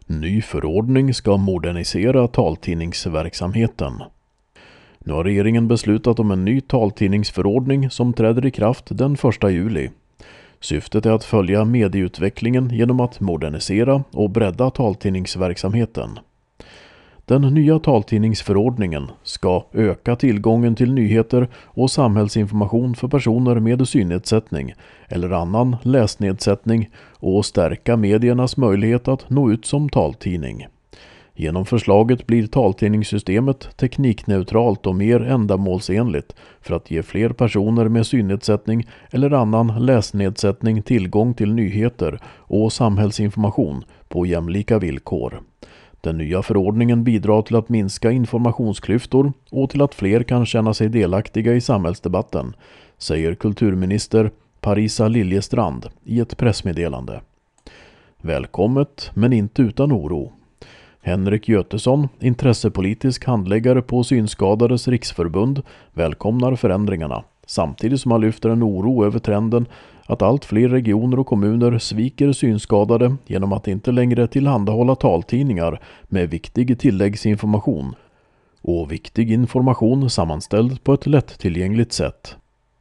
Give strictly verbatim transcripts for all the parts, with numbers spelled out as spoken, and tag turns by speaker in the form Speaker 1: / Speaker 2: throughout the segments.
Speaker 1: Ny förordning ska modernisera taltidningsverksamheten. Nu har regeringen beslutat om en ny taltidningsförordning som träder i kraft den första juli. Syftet är att följa medieutvecklingen genom att modernisera och bredda taltidningsverksamheten. Den nya taltidningsförordningen ska öka tillgången till nyheter och samhällsinformation för personer med synnedsättning eller annan läsnedsättning och stärka mediernas möjlighet att nå ut som taltidning. Genom förslaget blir taltidningssystemet teknikneutralt och mer ändamålsenligt för att ge fler personer med synnedsättning eller annan läsnedsättning tillgång till nyheter och samhällsinformation på jämlika villkor. Den nya förordningen bidrar till att minska informationsklyftor och till att fler kan känna sig delaktiga i samhällsdebatten, säger kulturminister Parisa Liljestrand i ett pressmeddelande. Välkommet, men inte utan oro. Henrik Götesson, intressepolitisk handläggare på Synskadades riksförbund, välkomnar förändringarna, samtidigt som han lyfter en oro över trenden att allt fler regioner och kommuner sviker synskadade genom att inte längre tillhandahålla taltidningar med viktig tilläggsinformation och viktig information sammanställd på ett lättillgängligt sätt.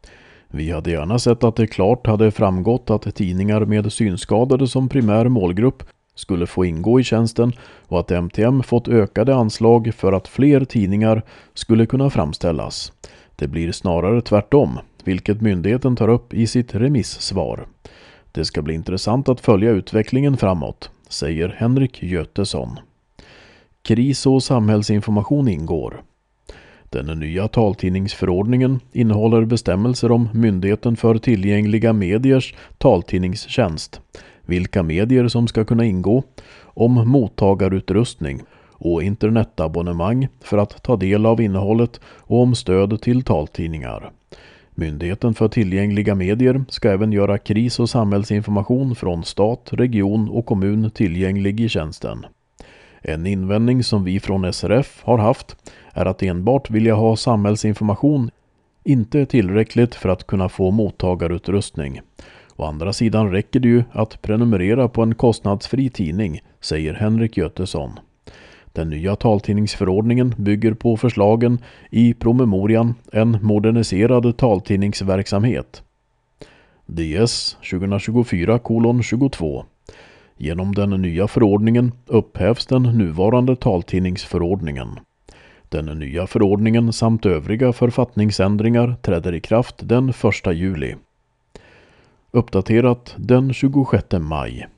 Speaker 1: Vi hade gärna sett att det klart hade framgått att tidningar med synskadade som primär målgrupp skulle få ingå i tjänsten och att M T M fått ökade anslag för att fler tidningar skulle kunna framställas. Det blir snarare tvärtom, vilket myndigheten tar upp i sitt remissvar. Det ska bli intressant att följa utvecklingen framåt, säger Henrik Götesson. Kris- och samhällsinformation ingår. Den nya taltidningsförordningen innehåller bestämmelser om Myndigheten för tillgängliga mediers taltidningstjänst, vilka medier som ska kunna ingå, om mottagarutrustning och internetabonnemang för att ta del av innehållet och om stöd till taltidningar. Myndigheten för tillgängliga medier ska även göra kris- och samhällsinformation från stat, region och kommun tillgänglig i tjänsten. En invändning som vi från S R F har haft är att enbart vilja ha samhällsinformation inte är tillräckligt för att kunna få mottagarutrustning. Å andra sidan räcker det ju att prenumerera på en kostnadsfri tidning, säger Henrik Götesson. Den nya taltidningsförordningen bygger på förslagen i promemorian En moderniserad taltidningsverksamhet. D S tjugo tjugofyra tjugotvå. Genom den nya förordningen upphävs den nuvarande taltidningsförordningen. Den nya förordningen samt övriga författningsändringar träder i kraft den första juli. Uppdaterat den tjugosjätte maj.